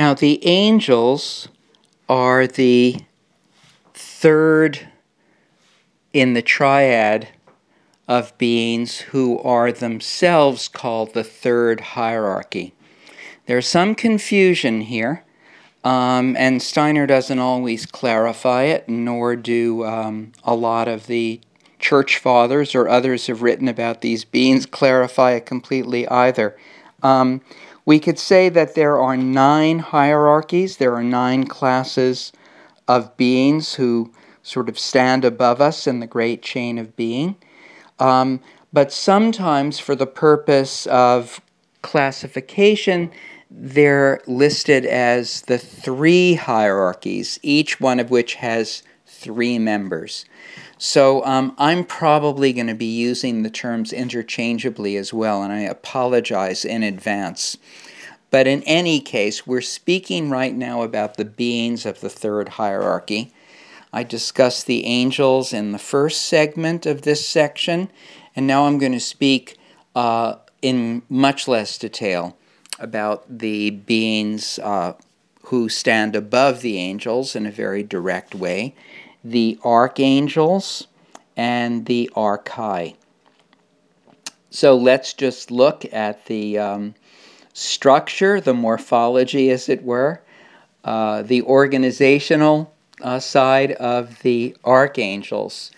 Now, the angels are the third in the triad of beings who are themselves called the third hierarchy. There's some confusion here, and Steiner doesn't always clarify it, nor do a lot of the church fathers or others who have written about these beings clarify it completely either. We could say that there are 9 hierarchies, there are 9 classes of beings who sort of stand above us in the great chain of being. But sometimes for the purpose of classification, they're listed as the 3 hierarchies, each one of which has 3 members. So I'm probably going to be using the terms interchangeably as well, and I apologize in advance. But in any case, we're speaking right now about the beings of the third hierarchy. I discussed the angels in the first segment of this section, and now I'm going to speak in much less detail about the beings who stand above the angels in a very direct way, the archangels and the archai. So let's just look at the structure, the morphology, as it were, the organizational side of the archangels.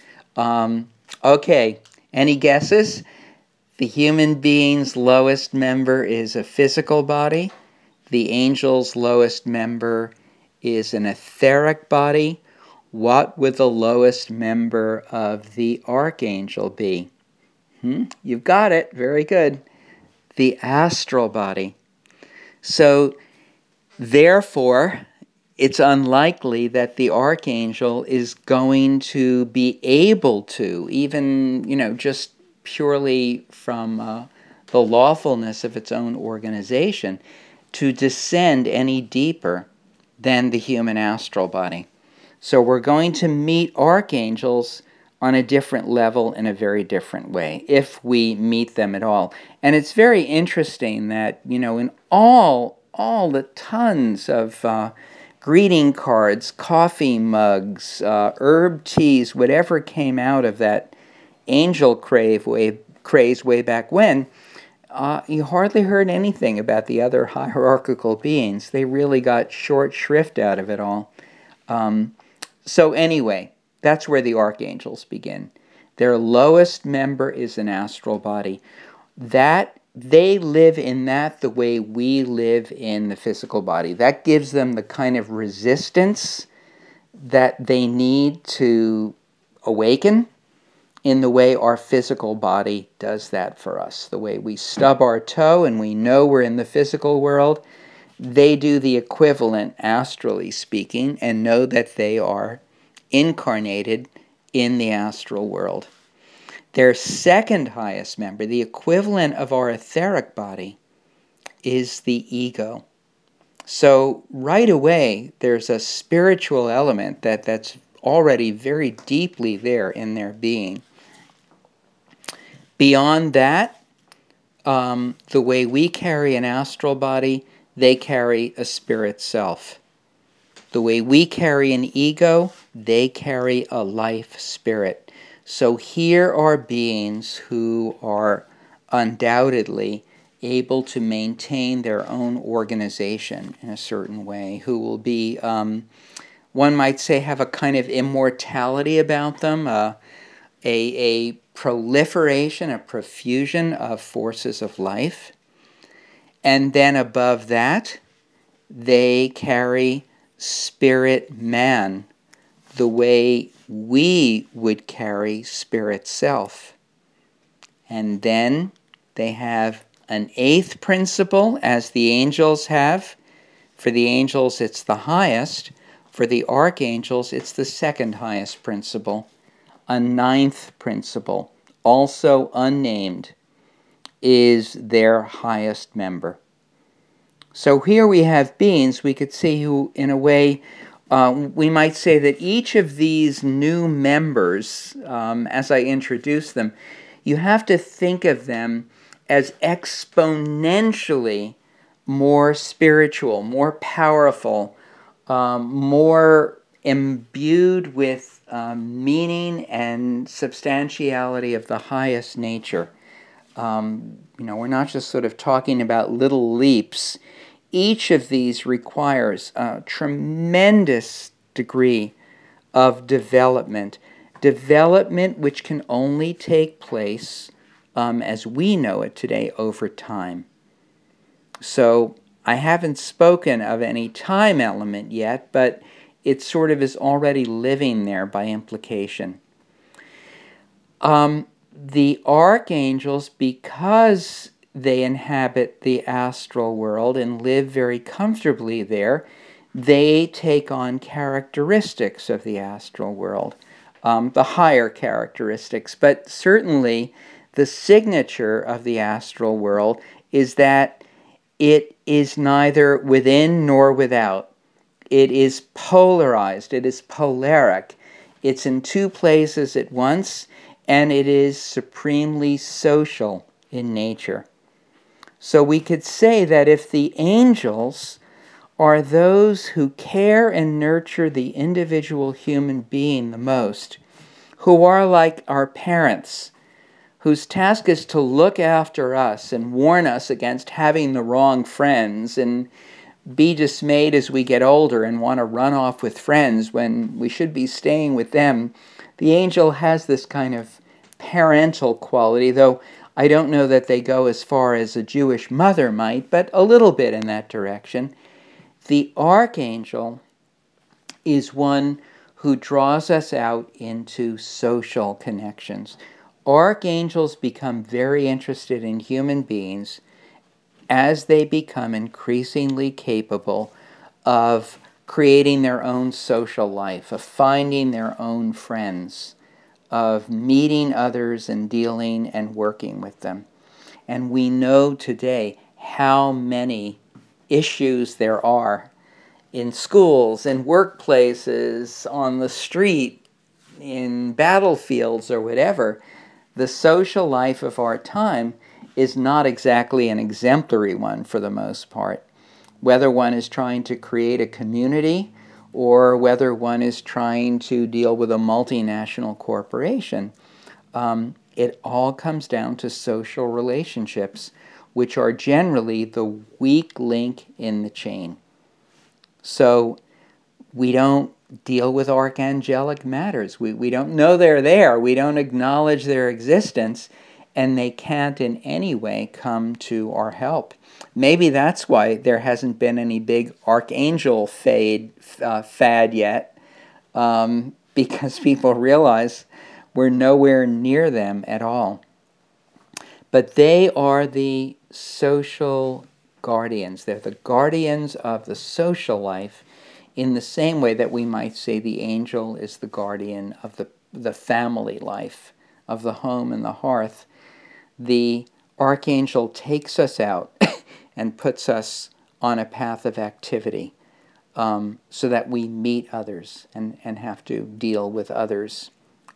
Okay, any guesses? The human being's lowest member is a physical body. The angel's lowest member is an etheric body. What would the lowest member of the archangel be? You've got it. Very good. The astral body. So, therefore, it's unlikely that the archangel is going to be able to, even, just purely from the lawfulness of its own organization, to descend any deeper than the human astral body. So we're going to meet archangels on a different level in a very different way, if we meet them at all. And it's very interesting that, in all the tons of greeting cards, coffee mugs, herb teas, whatever came out of that angel craze way back when, you hardly heard anything about the other hierarchical beings. They really got short shrift out of it all. So anyway, that's where the archangels begin. Their lowest member is an astral body. That they live in that the way we live in the physical body. That gives them the kind of resistance that they need to awaken in the way our physical body does that for us. The way we stub our toe and we know we're in the physical world, they do the equivalent, astrally speaking, and know that they are incarnated in the astral world. Their second highest member, the equivalent of our etheric body, is the ego. So right away, there's a spiritual element that's already very deeply there in their being. Beyond that, the way we carry an astral body, they carry a spirit self. The way we carry an ego, they carry a life spirit. So here are beings who are undoubtedly able to maintain their own organization in a certain way, who will be, one might say, have a kind of immortality about them, a proliferation, a profusion of forces of life. And then above that, they carry spirit man, the way we would carry spirit self. And then they have an 8th principle, as the angels have. For the angels, it's the highest. For the archangels, it's the 2nd highest principle. A 9th principle, also unnamed, is their highest member. So here we have beings, we could see who, in a way, we might say that each of these new members, as I introduce them, you have to think of them as exponentially more spiritual, more powerful, more imbued with meaning and substantiality of the highest nature. We're not just sort of talking about little leaps. Each of these requires a tremendous degree of development which can only take place as we know it today over time. So I haven't spoken of any time element yet, but it sort of is already living there by implication. The archangels, because they inhabit the astral world and live very comfortably there, they take on characteristics of the astral world, the higher characteristics. But certainly the signature of the astral world is that it is neither within nor without. It is polarized. It is polaric. It's in two places at once, and it is supremely social in nature. So we could say that if the angels are those who care and nurture the individual human being the most, who are like our parents, whose task is to look after us and warn us against having the wrong friends and be dismayed as we get older and want to run off with friends when we should be staying with them. The angel has this kind of parental quality, though I don't know that they go as far as a Jewish mother might, but a little bit in that direction. The archangel is one who draws us out into social connections. Archangels become very interested in human beings as they become increasingly capable of creating their own social life, of finding their own friends, of meeting others and dealing and working with them. And we know today how many issues there are in schools, in workplaces, on the street, in battlefields or whatever. The social life of our time is not exactly an exemplary one for the most part. Whether one is trying to create a community or whether one is trying to deal with a multinational corporation, it all comes down to social relationships, which are generally the weak link in the chain. So we don't deal with archangelic matters. We don't know they're there. We don't acknowledge their existence, and they can't in any way come to our help. Maybe that's why there hasn't been any big archangel fad yet, because people realize we're nowhere near them at all. But they are the social guardians. They're the guardians of the social life in the same way that we might say the angel is the guardian of the family life, of the home and the hearth. The archangel takes us out and puts us on a path of activity so that we meet others and have to deal with others.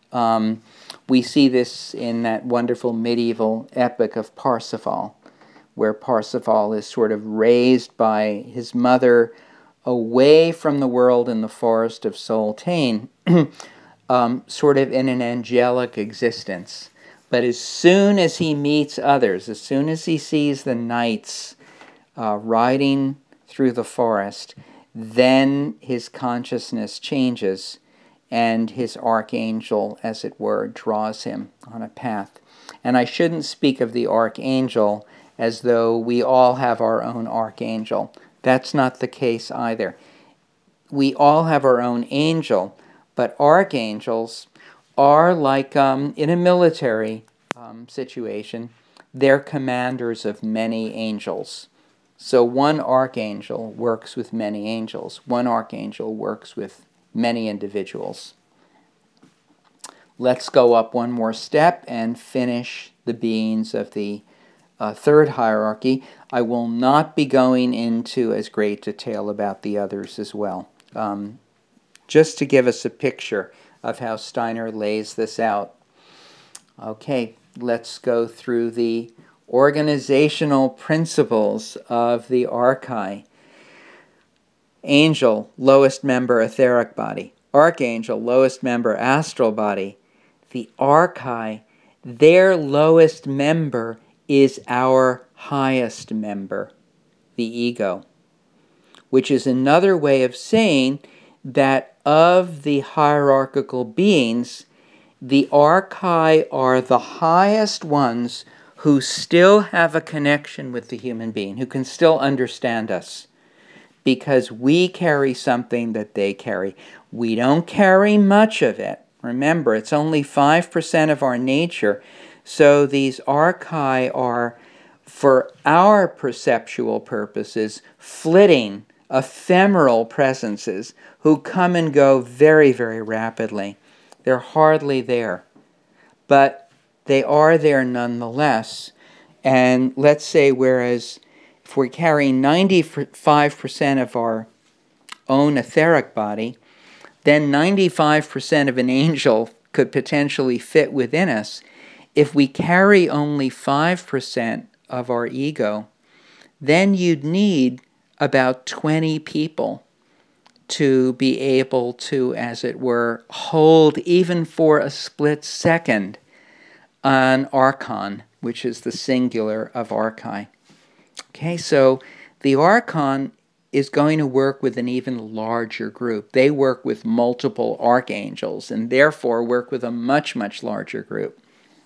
We see this in that wonderful medieval epic of Parsifal, where Parsifal is sort of raised by his mother away from the world in the forest of Soltane, sort of in an angelic existence. But as soon as he meets others, as soon as he sees the knights riding through the forest, then his consciousness changes and his archangel, as it were, draws him on a path. And I shouldn't speak of the archangel as though we all have our own archangel. That's not the case either. We all have our own angel, but archangels are like, in a military situation, they're commanders of many angels. So one archangel works with many angels. One archangel works with many individuals. Let's go up one more step and finish the beings of the third hierarchy. I will not be going into as great detail about the others as well. Just to give us a picture of how Steiner lays this out. Okay, let's go through the organizational principles of the archai. Angel, lowest member, etheric body. Archangel, lowest member, astral body. The archai, their lowest member is our highest member, the ego, which is another way of saying that of the hierarchical beings, the archai are the highest ones who still have a connection with the human being, who can still understand us, because we carry something that they carry. We don't carry much of it. Remember, it's only 5% of our nature, so these archai are, for our perceptual purposes, flitting, ephemeral presences who come and go very, very rapidly. They're hardly there, but they are there nonetheless. And let's say, whereas if we're carrying 95% of our own etheric body, then 95% of an angel could potentially fit within us. If we carry only 5% of our ego, then you'd need about 20 people to be able to, as it were, hold even for a split second an archon, which is the singular of archai. Okay, so the archon is going to work with an even larger group. They work with multiple archangels and therefore work with a much, much larger group.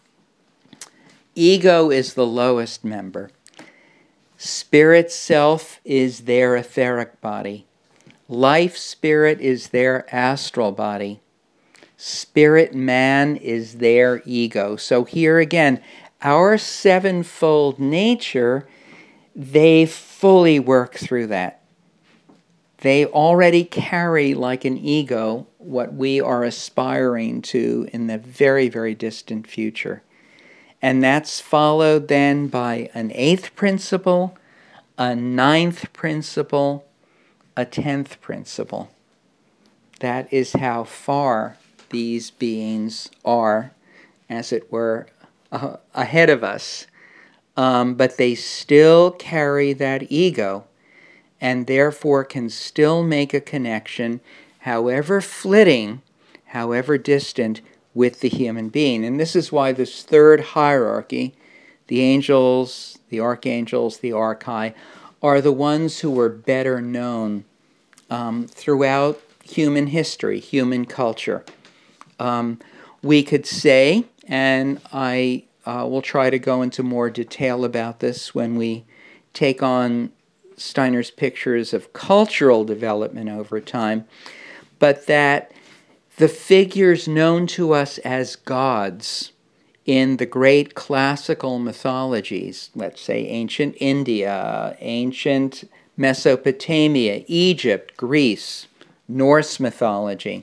Ego is the lowest member. Spirit self is their etheric body. Life spirit is their astral body. Spirit man is their ego. So here again, our sevenfold nature, they fully work through that. They already carry, like an ego, what we are aspiring to in the very, very distant future. And that's followed then by an 8th principle, a 9th principle, a 10th principle. That is how far these beings are, as it were, ahead of us. But they still carry that ego, and therefore can still make a connection, however flitting, however distant, with the human being. And this is why this third hierarchy, the angels, the archangels, the archai, are the ones who were better known throughout human history, human culture. We could say, and I will try to go into more detail about this when we take on Steiner's pictures of cultural development over time, but that the figures known to us as gods in the great classical mythologies, let's say ancient India, ancient Mesopotamia, Egypt, Greece, Norse mythology,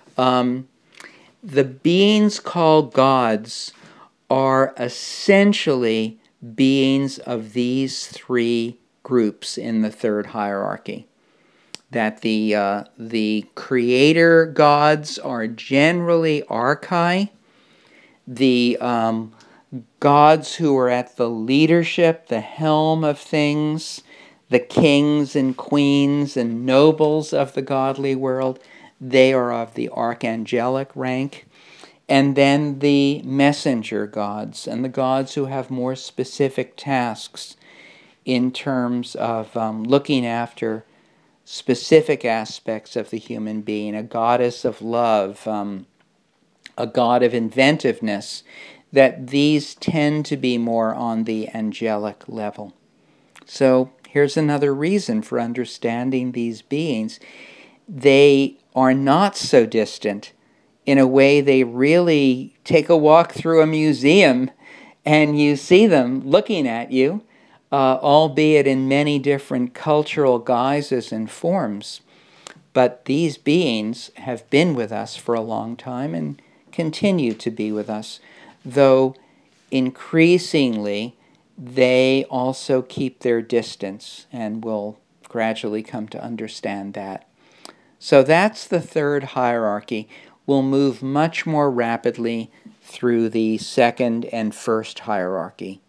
the beings called gods are essentially beings of these three groups in the third hierarchy. That the creator gods are generally archai. The gods who are at the leadership, the helm of things, the kings and queens and nobles of the godly world, they are of the archangelic rank. And then the messenger gods, and the gods who have more specific tasks in terms of looking after specific aspects of the human being, a goddess of love, a god of inventiveness, that these tend to be more on the angelic level. So here's another reason for understanding these beings. They are not so distant. In a way, they really take a walk through a museum and you see them looking at you, albeit in many different cultural guises and forms. But these beings have been with us for a long time and continue to be with us, though increasingly they also keep their distance, and will gradually come to understand that. So that's the third hierarchy. We'll move much more rapidly through the second and first hierarchy.